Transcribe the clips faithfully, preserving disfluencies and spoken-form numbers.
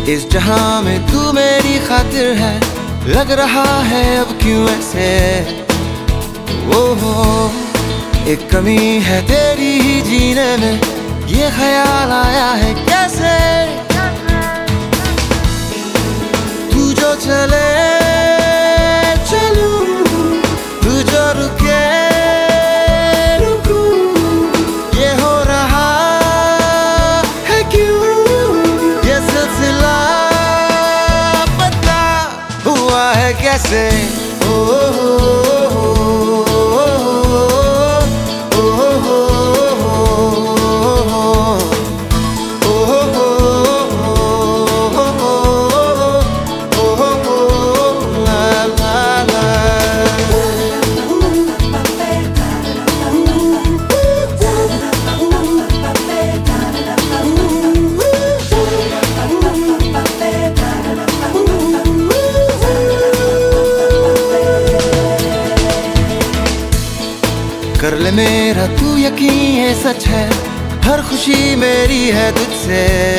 इस जहां में तू मेरी खातिर है, लग रहा है अब क्यों ऐसे। ओ हो एक कमी है तेरी ही जीने में, ये ख्याल आया है कैसे। तू जो चले चलूं, तू जो रुके रुकूं, ये हो रहा है क्यों, ये सिलसिला पता हुआ है कैसे। ओ, ओ, ओ, कर ले मेरा तू यकीन ये सच है, हर खुशी मेरी है तुझसे।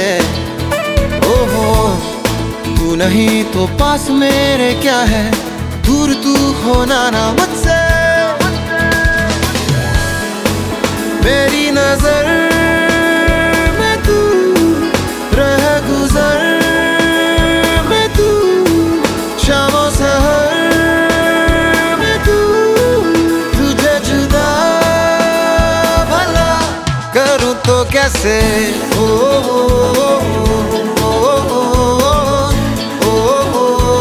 ओहो तू नहीं तो पास मेरे क्या है, दूर तू होना ना मुझसे। मेरी नजर में तू रह गुजर में तू, शामों सहर तो कैसे। ओ, ओ, ओ, ओ, ओ, ओ, ओ,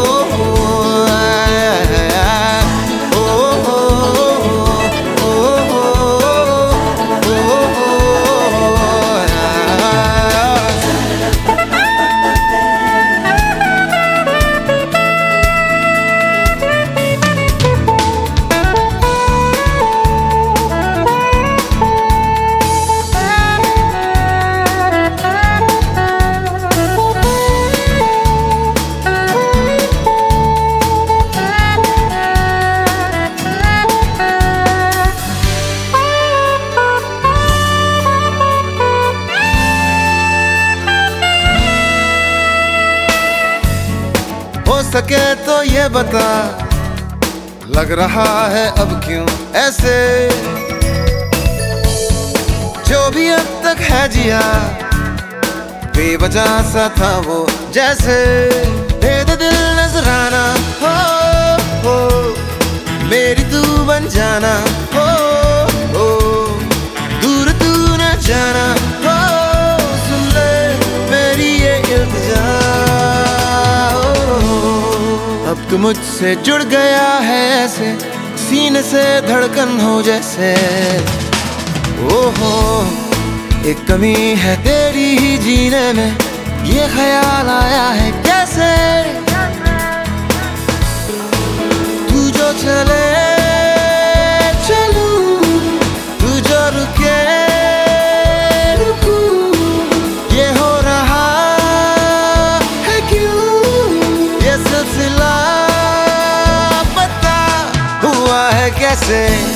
हो सके तो ये बता, लग रहा है अब क्यों ऐसे। जो भी अब तक है जिया बेवजह सा था वो जैसे। दे दे दिल नजराना हो, हो मेरी तू बन जाना हो, हो दूर तू न जाना हो। सुन ले मेरी ये इल्तिजा, अब तू मुझसे जुड़ गया है ऐसे, सीने से धड़कन हो जैसे। ओहो एक कमी है तेरी ही जीने में, ये ख्याल आया है कैसे। तू जो चले चलूं, तू जो रुके रुकूं, ये हो रहा है क्यों, ये सिलसिला पता हुआ है कैसे।